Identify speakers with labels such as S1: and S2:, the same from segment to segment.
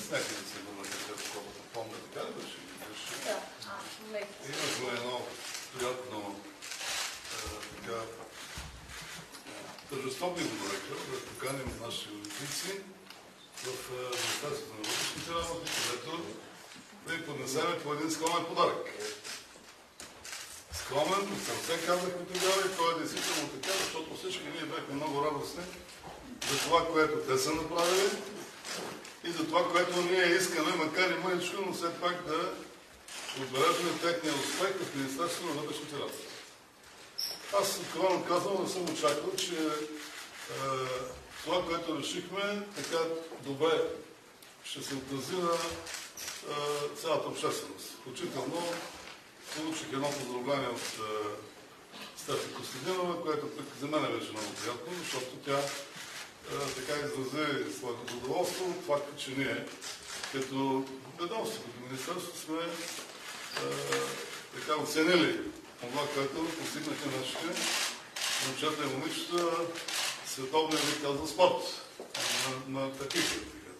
S1: с някъде се върнаха, колкото помня, така ли беше?
S2: Да,
S1: имахме едно приятно тържество, би го нарекал, да поканим наши олимпийци в Министерството на вътрешните работи, където да им поднесеме по един скромен подарък. Скромен, от сърце казахме тогава и той е действително така, защото всички ние бяхме много радостни за това, което те са направили и за това, което ние искаме, макар и мъничко, но все пак да отбележим техния успех в Министерството на вътрешните работи. Аз откровено казвам, не съм очаквал, че това, което решихме, така добре ще се отрази на цялата общественост. Включително получих едно поздравление от Стефа Костадинова, което пък за мен беше много приятно, защото тя така изрази своето задоволство от факта, че ние като ведомство, като министерство сме така оценили това, което постигнаха нашите момчета и момичета световния вид казва спорт на такива.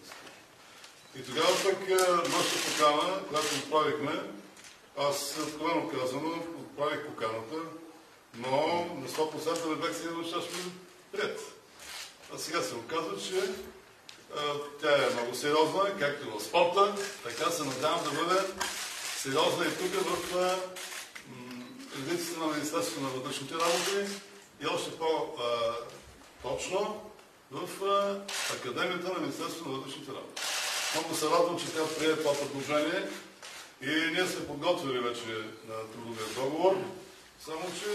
S1: И тогава пък нашата покана, която отправихме, аз откровено казано, отправих поканата, но на 100% не бях сигурен, че ще ми прият. А сега се оказва, че тя е много сериозна, както в спорта, така се надявам да бъде сериозна и тук в редиците на Министерството на вътрешните работи и още по-точно в Академията на Министерството на вътрешните работи. Много се радвам, че тя прие това предложение и ние сме подготвили вече на трудовия договор, само че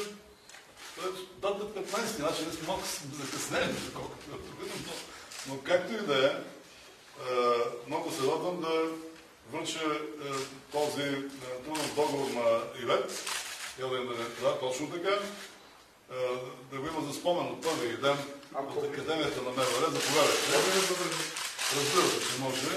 S1: дата 15, значи не сме малко закъснени, колкото е видим, но както и да е, много се радвам да връча този трудов договор на Ивет. Да, точно така. Да го има за спомен от първия ден от Академията на МВР. Заповядайте. Разбира се, че може.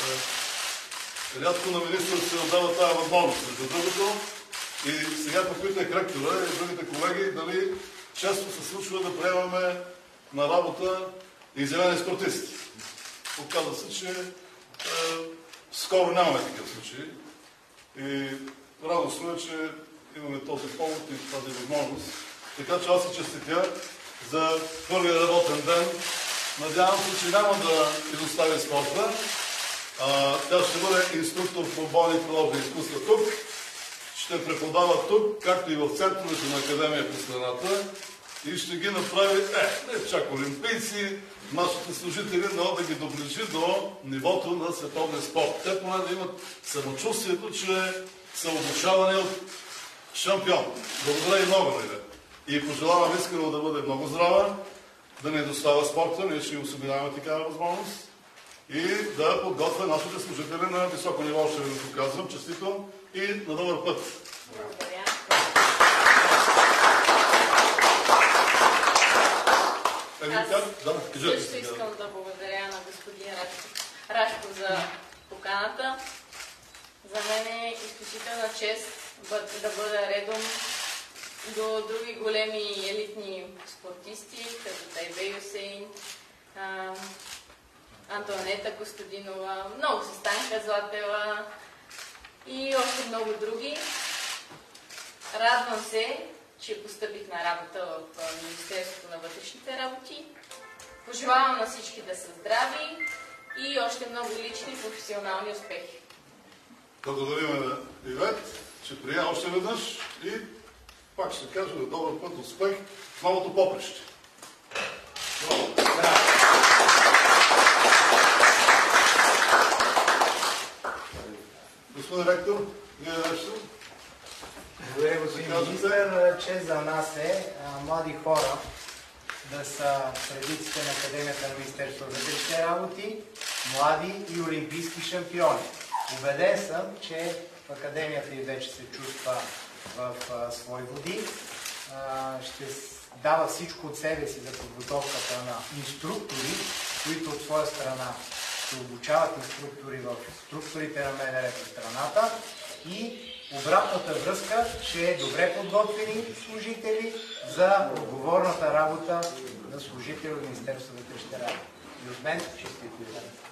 S1: Рядко на министър се отдава тази възможност. Между другото, и сега попитах ректора и другите колеги дали често се случва да приемаме на работа изявени спортисти. Оказва се, че скоро нямаме такъв случай. И радостно е, че имаме този повод и тази възможност. Така че аз се честитя за първия работен ден. Надявам се, че няма да изостави спорта. Тя ще бъде инструктор по бойни приложни изкуства тук. Ще преподава тук, както и в центровете на Академия по страната. И ще ги направи, не чак олимпийци, нашите служители, но да ги доближи до нивото на световния спорт. Те поне да имат самочувствието, че са обучавани от шампион. Благодаря и много, Лиле. И пожелавам искрено да бъде много здрава, да не доставя спорта, ние ще осигуряваме такава възможност и да подготвя нашите служители на високо ниво, ще ви го казвам, честито и на добър път.
S2: Благодаря. Аз също искам да благодаря на господин Рашков за поканата. За мен е изключителна чест да бъда редом до други големи елитни спортисти, като Тайбей Юсейн, Антоанета Костадинова, много се Станка Златева и още много други. Радвам се, че постъпих на работа в Министерството на вътрешните работи. Пожелавам на всички да са здрави и още много лични и професионални успехи.
S1: Благодарим на Ивет, че прия още веднъж и пак ще кажа на добър път, успех в новото поприще. Господин ректор, вие нещо?
S3: Благодаря, господин министър. Чест за нас е млади хора да са средиците на Академията на Министерството за вътрешните работи, млади и олимпийски шампиони. Убеден съм, че в Академията и вече се чувства в свои води. Ще дава всичко от себе си за подготовката на инструктори, които от своя страна ще обучават инструктори в структурите на МВР по страната и обратната връзка, че е добре подготвени служители за отговорната работа на служители от Министерството на вътрешните работи. И от мен честито.